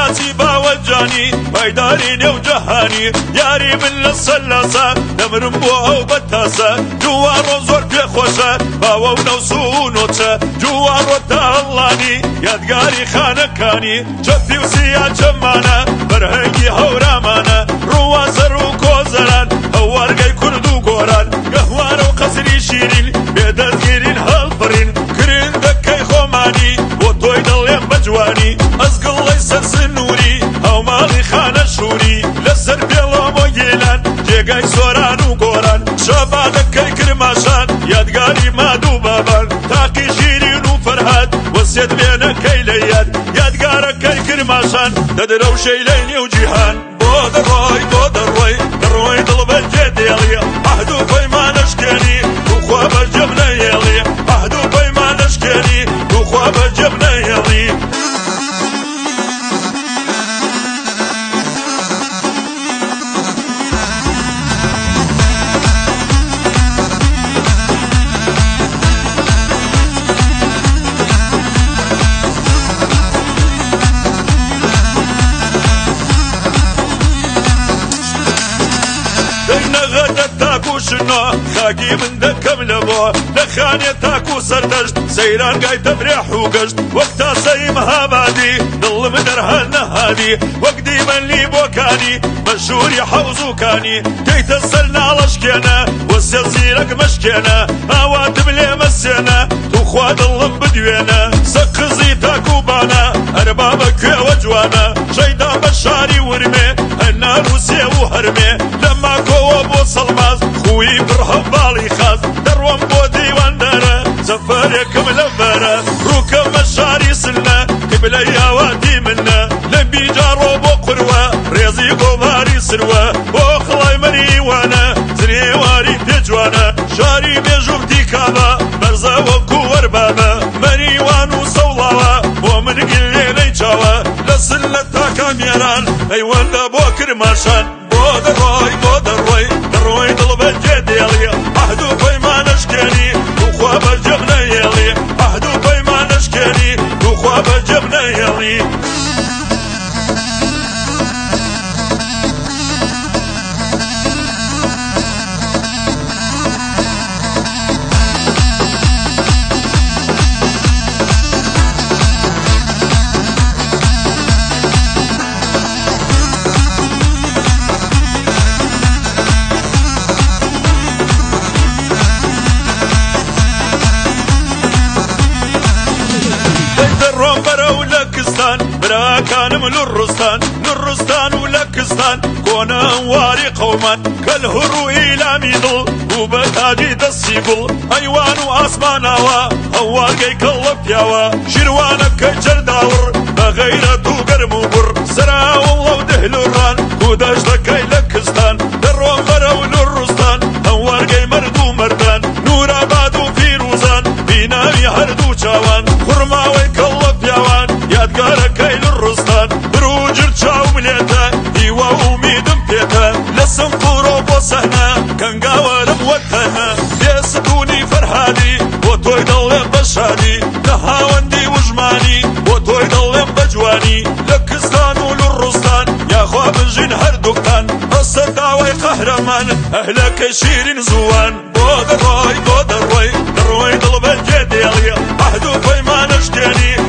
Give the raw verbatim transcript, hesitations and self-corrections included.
ماچی باوەجانی پایداری نێو جەهانی یاری من لە سەلاسە دەمرم بۆ ئەو بەتاسە جووارۆ زۆر پێخۆشە باوە و نەوسو و نۆچە جووارۆ تا هەڵڵانی یادگاری خانەکانی چەپی و سیا چەمانە بەرهەنگی هەورامانە ڕووازەر و کۆزەران هەوارگەی کورد و گۆران گەهوارە و قەسری شیرین بێدەستگیرین هەڵبڕین کرندەکەی خۆمانی بۆ تۆی دڵێم بەجوانی ئەزگڵەی سەر سنووری هەوماڵی خانە شووری لەسەر پێڵۆم و گێلان جێگای سۆران و گۆران شەبادەکەی کرماشان یادگاری ماد و بابان تاقی شیرین و فەرهاد وەسێت وێنەکەی لە یاد یادگارەکەی کرماشان دەدرەوشەی لەی نێو جیهان بۆ دەڕۆی بۆ دەڕۆی دەڕۆی دڵ بەجێ دێڵی عەهد و پەیمانەشکێنی توخوا بەجێم نەهێڵی عەهد و پەیمانەشکێنی توخوا بەجێم نەهێڵی شنو خاکی من دەکەم لە بۆ لە خانێ تاک و سەردەشت سەیران گای تەفرێح و گەشت وەک تاسەی مەهابادی دڵم دەرهە نەهادی وەک دیمەنلی بۆکانی مەشهوری حەوزوکانی دەیتە سەر ناڵەشکێنە وەسێ زیرەک مەشکێنە ئاواتم لێ مەسێنە توخوا دڵم بدوێنە سەقزی تاک و بانە هەربا بە کوێوە جوانە شەیدا بە شاری ورمێ هەنار و سێ و هەرمێ لە ماکۆوە بۆ سەڵماز خوی بڕ هەڤاڵی خاز دەڕۆم بۆ دیواندارە زەفەرێکم لەڤەرە ڕووکەمە شاری سنە قیبلەی ئاواتی منە لە بیجاڕۆ بۆ قوروە ڕێزی گۆڤاری سروە بۆ خڵای مەریوانە زرێواری پێجوانە شاری مێژووتی کاوە بەرزە وەکو وەربابە مەریوان و سەوڵاوە بۆ من گلێنەی چاوە لە سن لە تاکامێران ئەیوەندە بۆ کرماشان بۆ دەڕۆی بۆ دەڕۆی دەڕۆی دڵ بەجێ دێڵی عەهد و پەیمانەشکێنی توخوا بەجێم نەهێڵی عەهد و پەیمانەشکێنی توخوا بەجێم نەهێڵی براكانم للرستان للرستان ولكستان كونا واري قومان كالهرو إلى ميدل وبتاجي دسيبل أيوان واسماناوا هواقي كاللب ياوا شروانك كجرداور بغيرتو قرمو بر سرا والله ودهلو الران وداش دكاي لكستان دروان برو للرستان هواقي مردو مردان نورا بادو فيروزان بيناوي هردو چاوان خرماوي كاللب ياوان یادگارەکەی لڕستان بروجر چاو ملێتە هیوا ئومیدم پێتە لە سنفورۆ بۆ سەهنە کەنگاوەرم وەتەنە بێستونی فەرهادی بۆ تۆی دڵێم بە شادی لە هاوەندی وژمانی بۆ تۆی دڵێم بە جوانی لە کستان و لڕستان یاخوا بژین هەردووکتان هەسە داوای قەهرەمان ئەهلەکەی شیرین زووان بۆ دەڕۆی بۆ دەڕۆی دەڕۆی دڵ بەجێ دێڵی عەهد و پەیمانەشکێنی